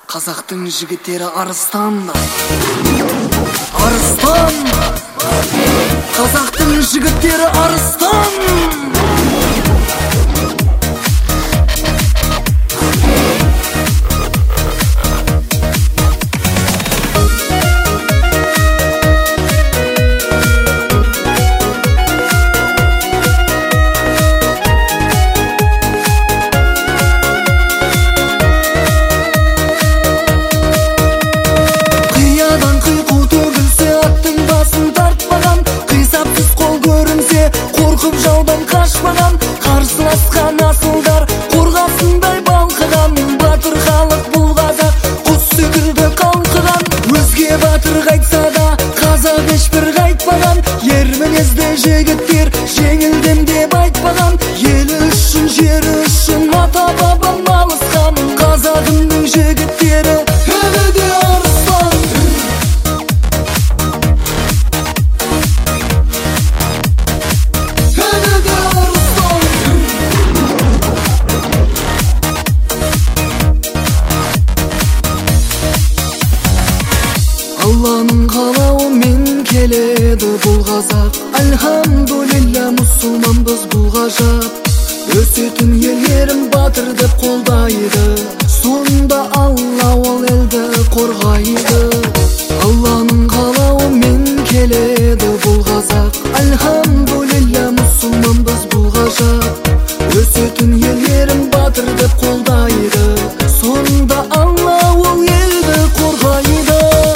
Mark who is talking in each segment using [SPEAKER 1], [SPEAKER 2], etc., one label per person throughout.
[SPEAKER 1] Қазақтың жігіттері арыстан. Арыстан. Қазақтың жігіттері арыстан. Қорқып жаудан қашпаған, қарсыласқан асылдар қорғасындай балқыған. Батыр халық бұл қазақ, құс секілді қалқыған. Өзге батыр қайтса да қазақ ешбір қайтпаған. Ер мінезді жігіттер жеңілдім деп айтпаған. Елі үшін, жері үшін ата бабам алысқан. Қазағымның жігіттері әлі де арыстан. Алланың қалауымен келеді бұл қазақ. Альхамдулилля, мұсылманбыз бұл ғажап. Өсетін елдерім батыр деп қолдайды. Сонда Алла ол елді қорғайды. Алланың қалауымен келеді бұл қазақ. Альхамдулилля, мұсылманбыз бұл ғажап. Өсетін елдерім батыр деп қолдайды. Сонда Алла ол елді қорғайды.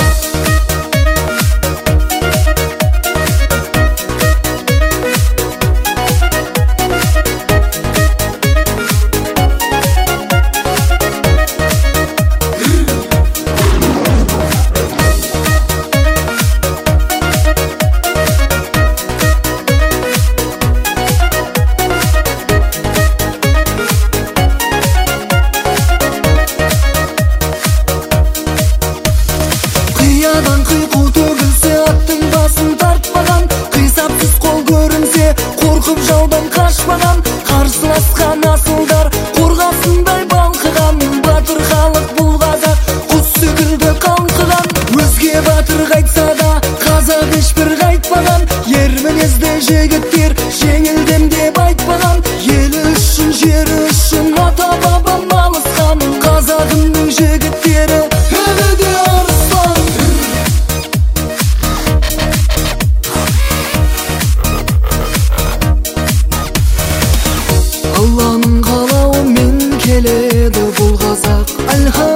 [SPEAKER 1] Қиқу төгілсе аттың басын тартпаған. Қисапсыз қол көрінсе қорқып жаудан қашпаған. Қарсыласқан асылдар қорғасындай балқыған. Батыр халық бұл қазақ, құс секілді қалқыған. Өзге батыр қайтса да қазақ ешбір қайтпаған. Ер мінезді жігіттер жеңілдім деп айтпаған. Елі үшін, жері үшін ата бабам алысқан. Қазағымның жігіттері әлі де арыстан. Алланың қалауымен келеді бұл қазақ.